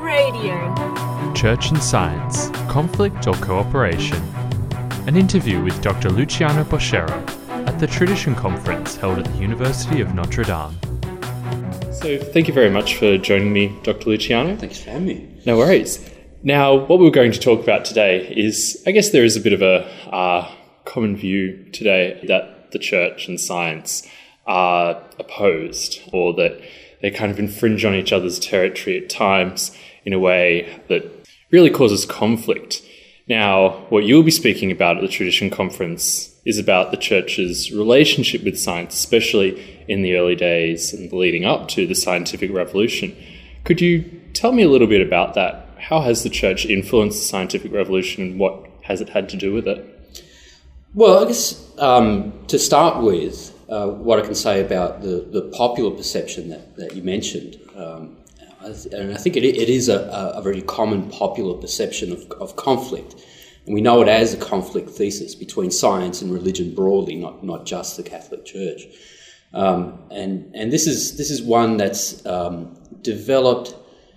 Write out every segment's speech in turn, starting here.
Radio. Church and Science, Conflict or Cooperation. An interview with Dr. Luciano Boschero at the Tradition Conference held at the University of Notre Dame. So thank you very much for joining me, Dr. Luciano. Thanks for having me. No worries. Now, what we're going to talk about today is, I guess there is a bit of a common view today that the church and science are opposed, or that they kind of infringe on each other's territory at times in a way that really causes conflict. Now, what you'll be speaking about at the Tradition Conference is about the church's relationship with science, especially in the early days and leading up to the scientific revolution. Could you tell me a little bit about that? How has the church influenced the scientific revolution, and what has it had to do with it? Well, I guess to start with, what I can say about the popular perception that you mentioned, and I think it is a very common popular perception of conflict. And we know it as a conflict thesis between science and religion broadly, not just the Catholic Church. And this is one that's developed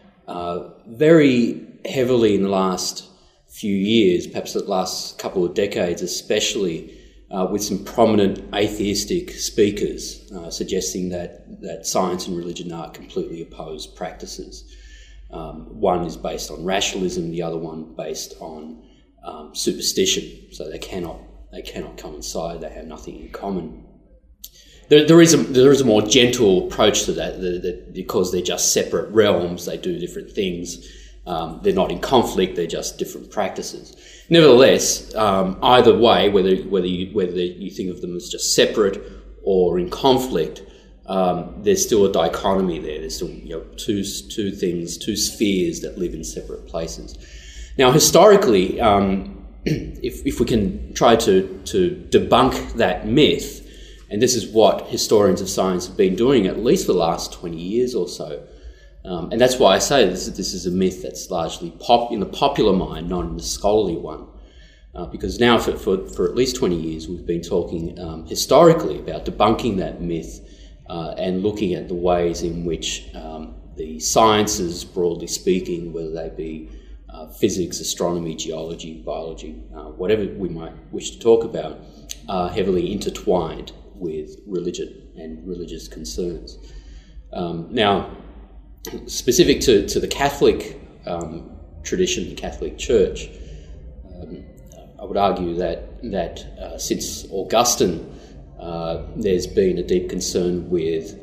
very heavily in the last few years, perhaps the last couple of decades especially, with some prominent atheistic speakers suggesting that science and religion are completely opposed practices. One is based on rationalism, the other one based on superstition. So they cannot coincide. They have nothing in common. There is a more gentle approach to that because they're just separate realms. They do different things. They're not in conflict. They're just different practices. Nevertheless, either way, whether you think of them as just separate or in conflict, there's still a dichotomy there. There's still two things, two spheres that live in separate places. Now, historically, if we can try to debunk that myth, and this is what historians of science have been doing at least for the last 20 years or so. And that's why I say this is a myth that's largely in the popular mind, not in the scholarly one. Because now for at least 20 years we've been talking historically about debunking that myth and looking at the ways in which the sciences, broadly speaking, whether they be physics, astronomy, geology, biology, whatever we might wish to talk about, are heavily intertwined with religion and religious concerns. Now, specific to the Catholic tradition, the Catholic Church, I would argue that since Augustine, there's been a deep concern with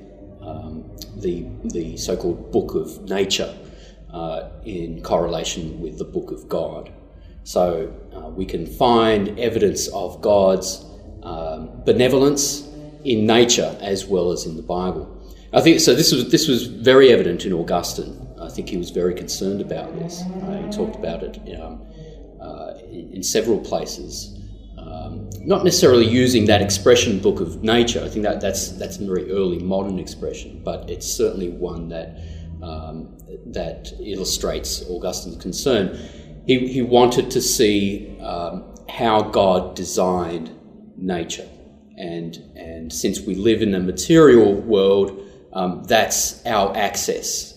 the so-called Book of Nature in correlation with the Book of God. So we can find evidence of God's benevolence in nature as well as in the Bible. I think so. This was very evident in Augustine. I think he was very concerned about this. He talked about it in several places. Not necessarily using that expression, Book of Nature. I think that's a very early modern expression, but it's certainly one that illustrates Augustine's concern. He wanted to see how God designed nature, and since we live in a material world, that's our access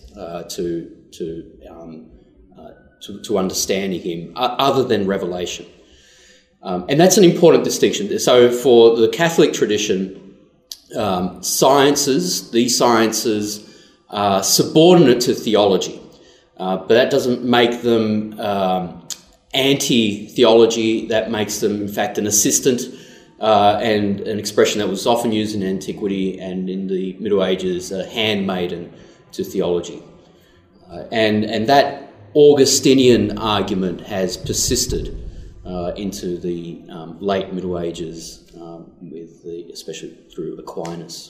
to understanding Him, other than revelation, and that's an important distinction. So, for the Catholic tradition, these sciences are subordinate to theology, but that doesn't make them anti-theology. That makes them, in fact, an assistant. And an expression that was often used in antiquity and in the Middle Ages, a handmaiden to theology. And that Augustinian argument has persisted into the late Middle Ages, especially through Aquinas.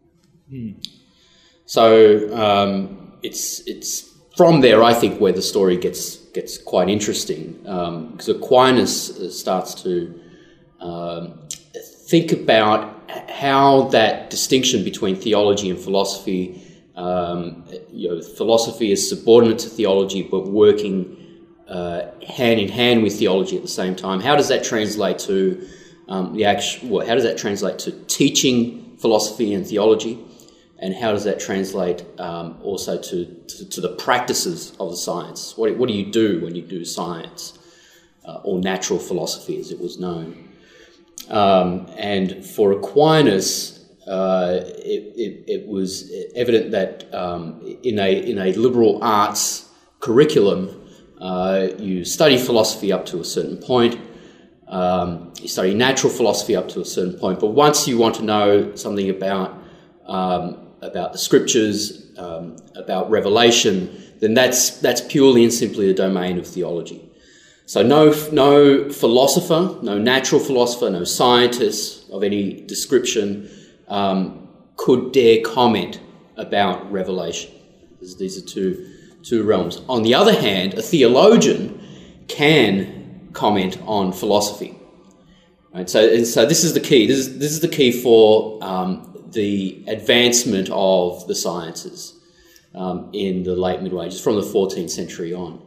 So it's from there, I think, where the story gets quite interesting, because Aquinas starts to think about how that distinction between theology and philosophy, philosophy is subordinate to theology but working hand in hand with theology at the same time. How does that translate to how does that translate to teaching philosophy and theology? and how does that translate also to the practices of the science? What do you do when you do science, or natural philosophy as it was known? And for Aquinas, it was evident that in a liberal arts curriculum, you study philosophy up to a certain point, you study natural philosophy up to a certain point, but once you want to know something about the scriptures, about revelation, then that's purely and simply the domain of theology. So no philosopher, no natural philosopher, no scientist of any description could dare comment about revelation. These are two realms. On the other hand, a theologian can comment on philosophy. Right? So this is the key. This is the key for the advancement of the sciences in the late Middle Ages, from the 14th century on.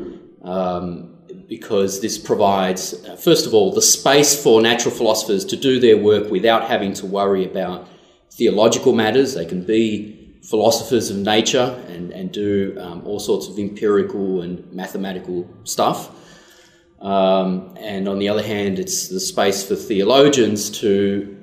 Because this provides, first of all, the space for natural philosophers to do their work without having to worry about theological matters. They can be philosophers of nature and do all sorts of empirical and mathematical stuff. And on the other hand, it's the space for theologians to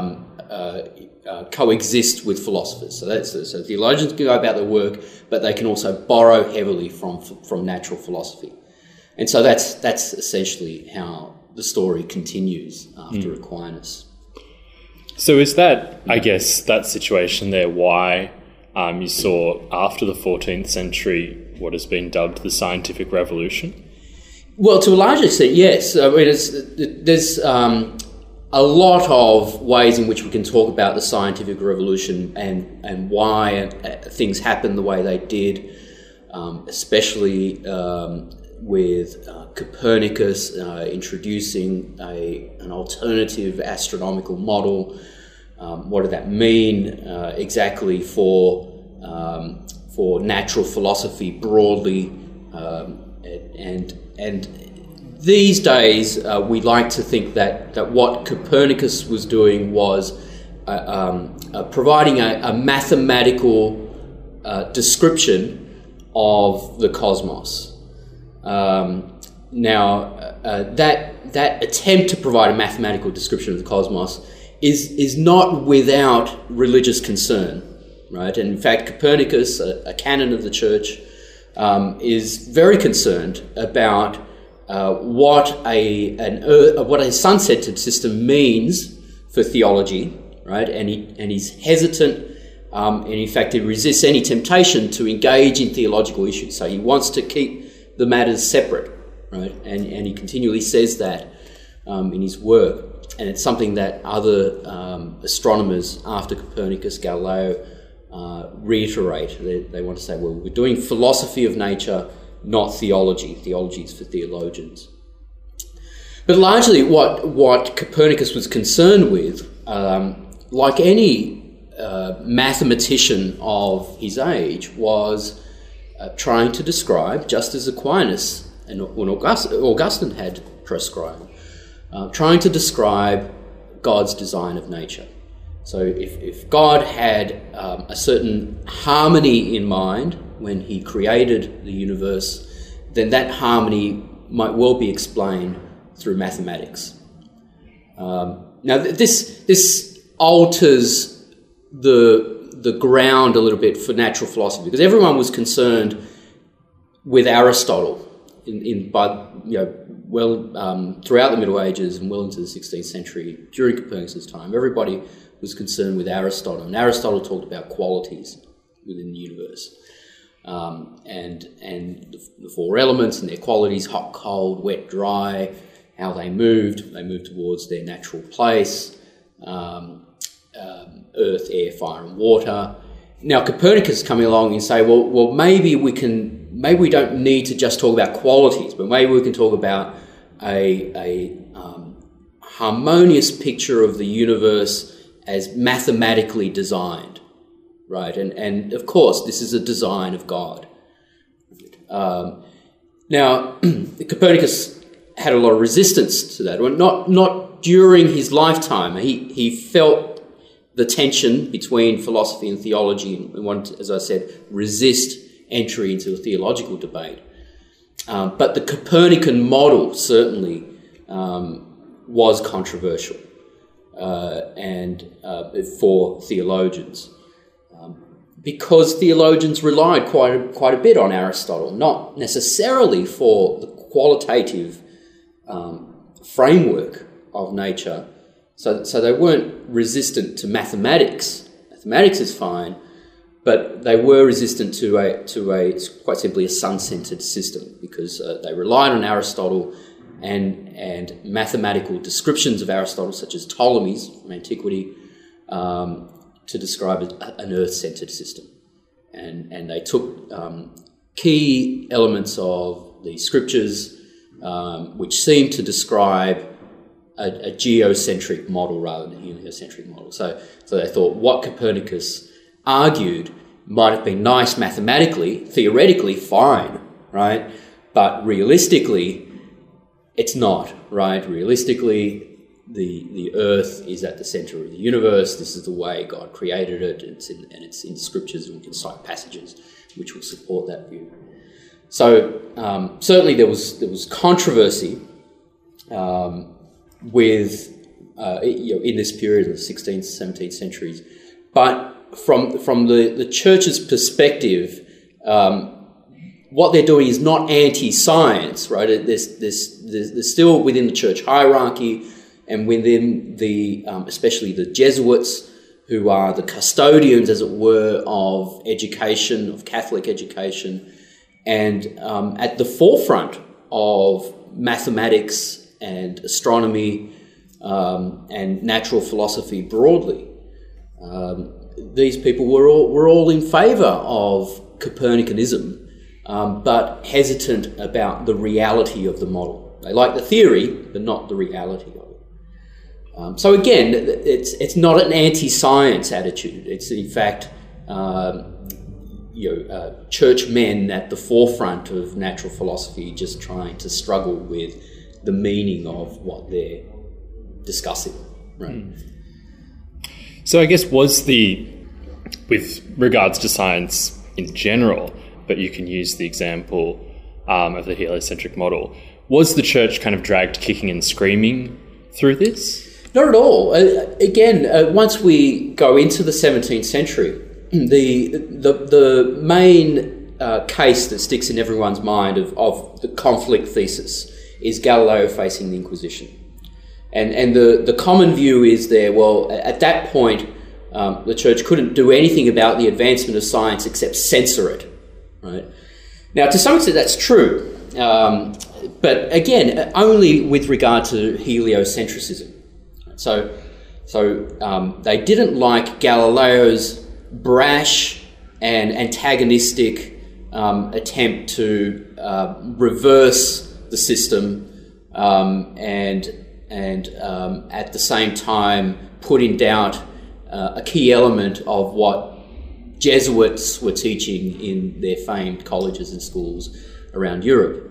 coexist with philosophers. So theologians can go about their work, but they can also borrow heavily from natural philosophy. And so that's essentially how the story continues after Aquinas. So is that, I guess, that situation there why you saw after the 14th century what has been dubbed the scientific revolution? Well, to a large extent, yes. I mean, there's a lot of ways in which we can talk about the scientific revolution and why things happened the way they did, especially with Copernicus introducing an alternative astronomical model. What did that mean exactly for natural philosophy broadly? And these days we like to think that what Copernicus was doing was providing a mathematical description of the cosmos. That attempt to provide a mathematical description of the cosmos is not without religious concern, right? And in fact, Copernicus, a canon of the church, is very concerned about what a sun-centered system means for theology, right? And he's hesitant. And in fact, he resists any temptation to engage in theological issues. So he wants to keep the matters separate, right? And he continually says that in his work. And it's something that other astronomers after Copernicus, Galileo, reiterate. They want to say, well, we're doing philosophy of nature, not theology. Theology is for theologians. But largely what Copernicus was concerned with, like any mathematician of his age, was trying to describe, just as Aquinas and Augustine had prescribed, trying to describe God's design of nature. So if God had a certain harmony in mind when he created the universe, then that harmony might well be explained through mathematics. Now this alters the ground a little bit for natural philosophy, because everyone was concerned with Aristotle throughout the Middle Ages and well into the 16th century during Copernicus' time. Everybody was concerned with Aristotle, and Aristotle talked about qualities within the universe, and the four elements and their qualities: hot, cold, wet, dry. How they moved towards their natural place: earth, air, fire, and water. Now Copernicus is coming along and say, well, maybe we don't need to just talk about qualities, but maybe we can talk about a harmonious picture of the universe as mathematically designed, right? And of course, this is a design of God. Now, Copernicus had a lot of resistance to that. Well, not during his lifetime. He felt the tension between philosophy and theology, and wanted, as I said, resist entry into a theological debate. But the Copernican model certainly was controversial and for theologians, because theologians relied quite a bit on Aristotle, not necessarily for the qualitative framework of nature. So they weren't resistant to mathematics. Mathematics is fine, but they were resistant to a quite simply a sun-centered system, because they relied on Aristotle and mathematical descriptions of Aristotle, such as Ptolemy's from antiquity, to describe an earth-centered system. And they took key elements of the scriptures, which seemed to describe a geocentric model rather than a heliocentric model. So they thought what Copernicus argued might have been nice mathematically, theoretically fine, right? But realistically, it's not, right? Realistically, the Earth is at the centre of the universe. This is the way God created it. And it's in scriptures, and we can cite passages which will support that view. So certainly there was controversy with in this period of the 16th, 17th centuries, but from the church's perspective, what they're doing is not anti-science, right? There's still within the church hierarchy and within the especially the Jesuits, who are the custodians, as it were, of education, of Catholic education, and at the forefront of mathematics and astronomy and natural philosophy broadly. These people were all in favour of Copernicanism, but hesitant about the reality of the model. They like the theory, but not the reality of it. So again, it's not an anti-science attitude. It's in fact churchmen at the forefront of natural philosophy, just trying to struggle with the meaning of what they're discussing, right? So I guess with regards to science in general, but you can use the example of the heliocentric model, was the church kind of dragged kicking and screaming through this? Not at all. Once we go into the 17th century, the main case that sticks in everyone's mind of the conflict thesis is Galileo facing the Inquisition. And the common view is at that point, the church couldn't do anything about the advancement of science except censor it, right? Now, to some extent, that's true. But again, only with regard to heliocentrism. So they didn't like Galileo's brash and antagonistic attempt to reverse the system and at the same time put in doubt a key element of what Jesuits were teaching in their famed colleges and schools around Europe.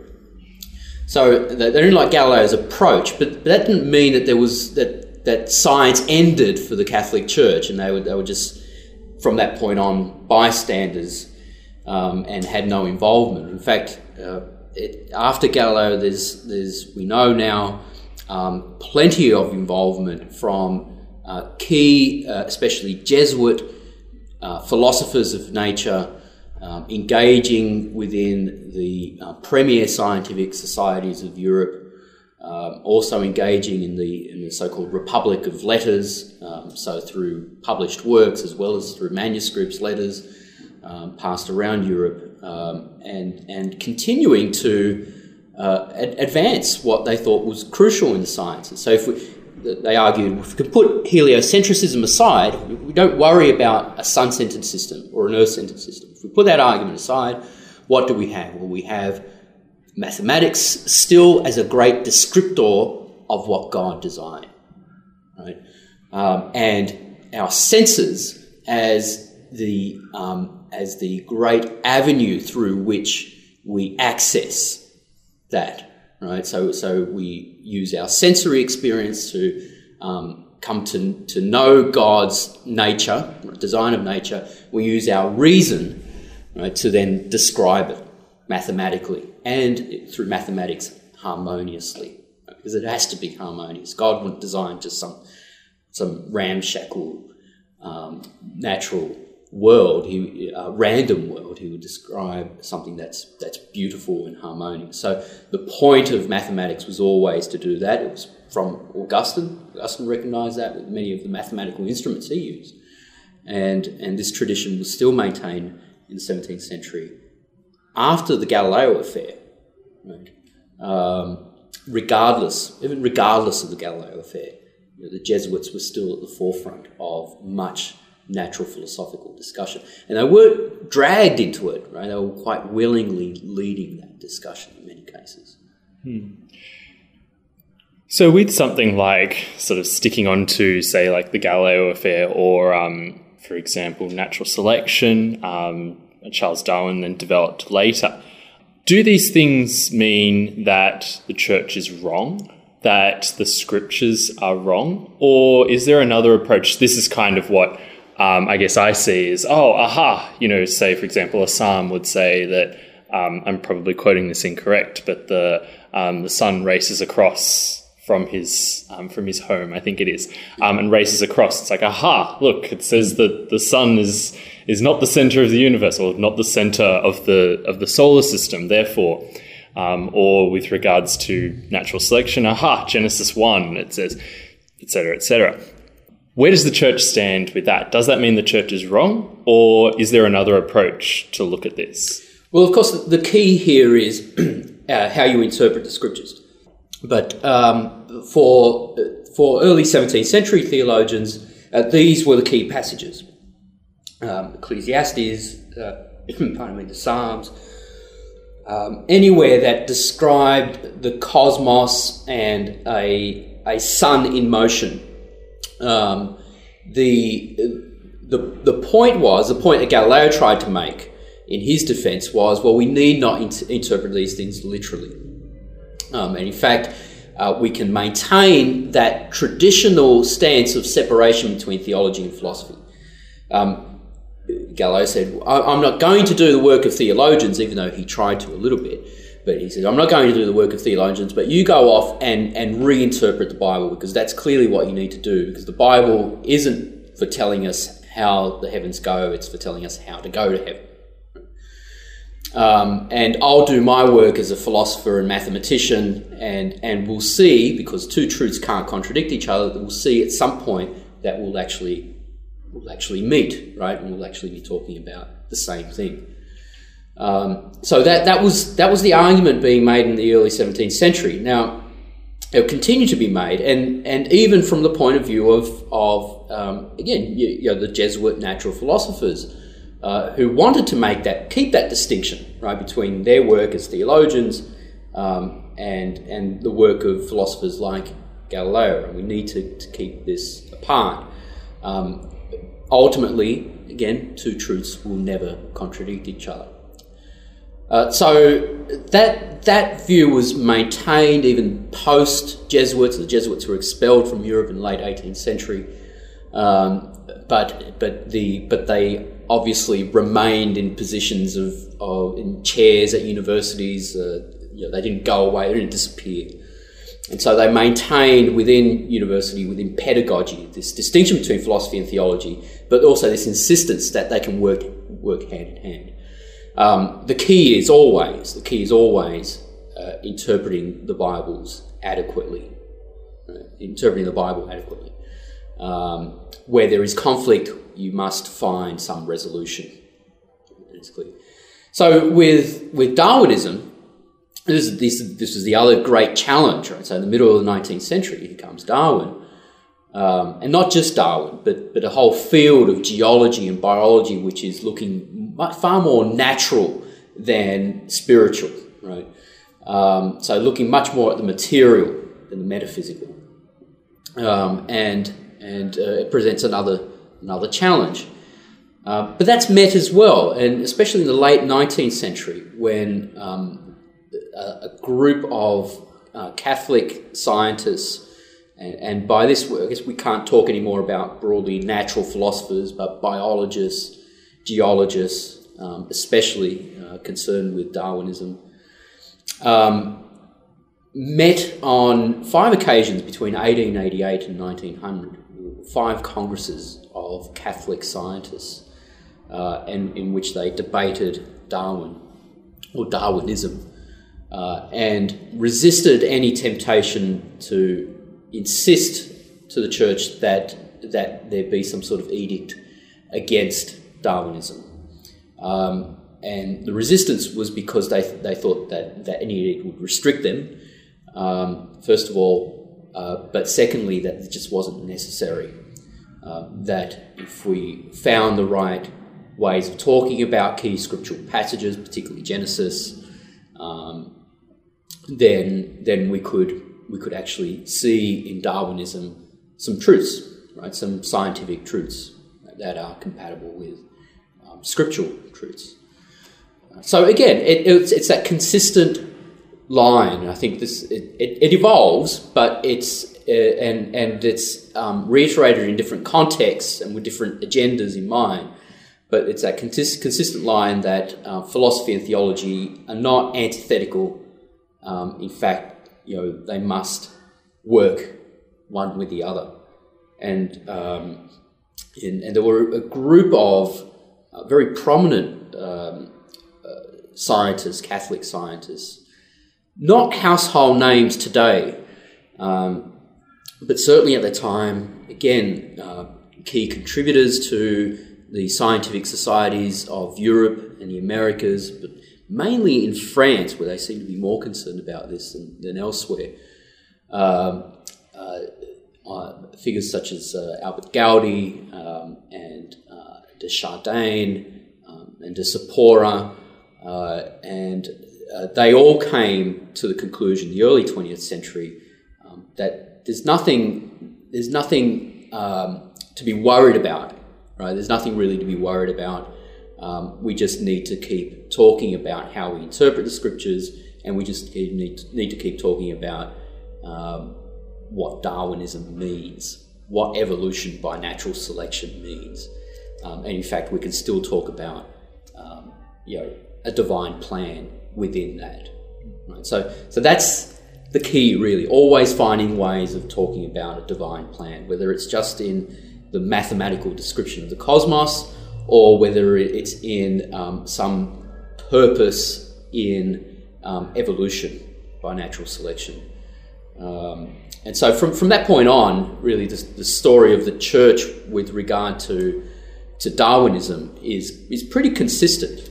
So they didn't like Galileo's approach, but that didn't mean that there was that science ended for the Catholic Church, and they were just from that point on bystanders and had no involvement. In fact, after Galileo, there's we know now plenty of involvement from key, especially Jesuit philosophers of nature, engaging within the premier scientific societies of Europe, also engaging in the so-called Republic of Letters, so through published works as well as through manuscripts, letters passed around Europe, and continuing to advance what they thought was crucial in the sciences. So they argued, if we could put heliocentrism aside, we don't worry about a sun-centered system or an earth-centered system. If we put that argument aside, what do we have? Well, we have mathematics still as a great descriptor of what God designed, right? And our senses as the great avenue through which we access that, right? So we use our sensory experience to come to know God's nature, design of nature, we use our reason, right, to then describe it mathematically and through mathematics harmoniously, right, because it has to be harmonious. God wouldn't design just some ramshackle natural world, random world. He would describe something that's beautiful and harmonious. So the point of mathematics was always to do that. It was from Augustine. Augustine recognised that with many of the mathematical instruments he used. And this tradition was still maintained in the 17th century after the Galileo affair, right? Regardless of the Galileo affair, the Jesuits were still at the forefront of much natural philosophical discussion. And they weren't dragged into it, right? They were quite willingly leading that discussion in many cases. So with something like sort of sticking on to, say, like the Galileo affair or, for example, natural selection, Charles Darwin then developed later, do these things mean that the church is wrong, that the scriptures are wrong, or is there another approach? This is kind of what I guess I see is, say, for example, a psalm would say that, I'm probably quoting this incorrect, but the sun races across from his home, I think it is, and races across. It's like, look, it says that the sun is not the center of the universe, or not the center of the solar system. Therefore, or with regards to natural selection, Genesis 1, it says, etc., etc. Where does the church stand with that? Does that mean the church is wrong, or is there another approach to look at this? Well, of course, the key here is how you interpret the scriptures. But for early 17th century theologians, these were the key passages. Ecclesiastes, the Psalms, anywhere that described the cosmos and a sun in motion. The point that Galileo tried to make in his defence was, well, we need not interpret these things literally. And in fact, we can maintain that traditional stance of separation between theology and philosophy. Galileo said, I'm not going to do the work of theologians, even though he tried to a little bit. But he said, I'm not going to do the work of theologians, but you go off and reinterpret the Bible, because that's clearly what you need to do, because the Bible isn't for telling us how the heavens go, it's for telling us how to go to heaven. And I'll do my work as a philosopher and mathematician, and we'll see, because two truths can't contradict each other, we'll see at some point that we'll actually meet, right? And we'll actually be talking about the same thing. So that was the argument being made in the early 17th century. Now, it will continue to be made, and even from the point of view of the Jesuit natural philosophers, who wanted to keep that distinction, right, between their work as theologians and the work of philosophers like Galileo. And we need to keep this apart. Ultimately, again, two truths will never contradict each other. So that view was maintained even post-Jesuits. The Jesuits were expelled from Europe in the late 18th century, but they obviously remained in positions in chairs at universities. They didn't go away; they didn't disappear, and so they maintained within university, within pedagogy, this distinction between philosophy and theology, but also this insistence that they can work hand in hand. The key is always interpreting the Bibles adequately. Interpreting the Bible adequately. Where there is conflict, you must find some resolution. It's clear. So with Darwinism, this was the other great challenge, right? So in the middle of the 19th century, here comes Darwin. And not just Darwin, but a whole field of geology and biology, which is looking far more natural than spiritual, right? So looking much more at the material than the metaphysical, and it presents another challenge. But that's met as well, and especially in the late 19th century, when a group of Catholic scientists And by this, I guess we can't talk anymore about broadly natural philosophers, but biologists, geologists, especially concerned with Darwinism, met on 5 occasions between 1888 and 1900, 5 congresses of Catholic scientists, and in which they debated Darwin or Darwinism, and resisted any temptation to insist to the church that there be some sort of edict against Darwinism. And the resistance was because they thought that any edict would restrict them, first of all, but secondly, that it just wasn't necessary. That if we found the right ways of talking about key scriptural passages, particularly Genesis, then we could actually see in Darwinism some truths, right? Some scientific truths that are compatible with scriptural truths. So again, it's that consistent line. I think it evolves, but it's reiterated in different contexts and with different agendas in mind. But it's that consistent line that philosophy and theology are not antithetical. In fact, they must work one with the other. And there were a group of very prominent scientists, Catholic scientists, not household names today, but certainly at the time, again, key contributors to the scientific societies of Europe and the Americas, but mainly in France, where they seem to be more concerned about this than elsewhere. Figures such as Albert Gaudi and de Chardin and de Sapora, and they all came to the conclusion in the early 20th century that there's nothing to be worried about, right? There's nothing really to be worried about. We just need to keep talking about how we interpret the scriptures, and we just need to keep talking about what Darwinism means, what evolution by natural selection means. And in fact, we can still talk about a divine plan within that. Right? So that's the key, really, always finding ways of talking about a divine plan, whether it's just in the mathematical description of the cosmos, or whether it's in some purpose in evolution by natural selection. And so from that point on, really, the story of the church with regard to Darwinism is pretty consistent.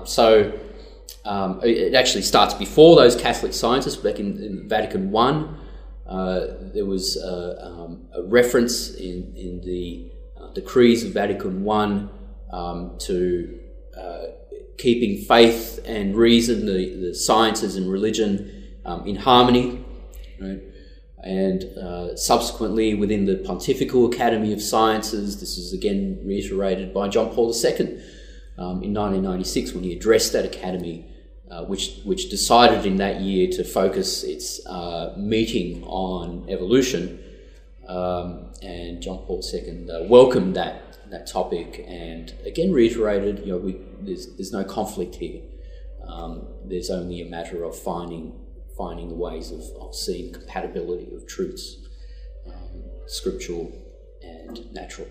It actually starts before those Catholic scientists. Back in Vatican I, there was a reference in the decrees of Vatican I to keeping faith and reason, the sciences and religion in harmony, right? And subsequently within the Pontifical Academy of Sciences, this is again reiterated by John Paul II in 1996 when he addressed that academy, which decided in that year to focus its meeting on evolution, and John Paul II welcomed that topic and again reiterated, there's no conflict here. There's only a matter of finding the ways of seeing compatibility of truths, scriptural and natural.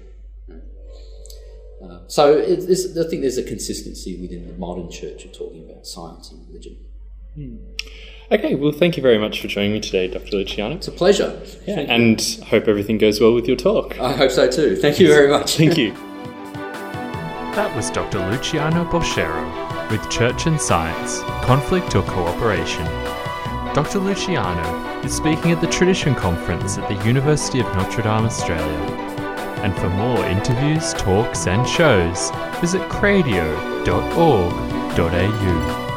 So I think there's a consistency within the modern church of talking about science and religion. Okay, well, thank you very much for joining me today, Dr. Luciano. It's a pleasure. Yeah, and hope everything goes well with your talk. I hope so too. Thank you very much. Thank you. That was Dr. Luciano Boschero with Church and Science, Conflict or Cooperation. Dr. Luciano is speaking at the Tradition Conference at the University of Notre Dame, Australia. And for more interviews, talks and shows, visit cradio.org.au.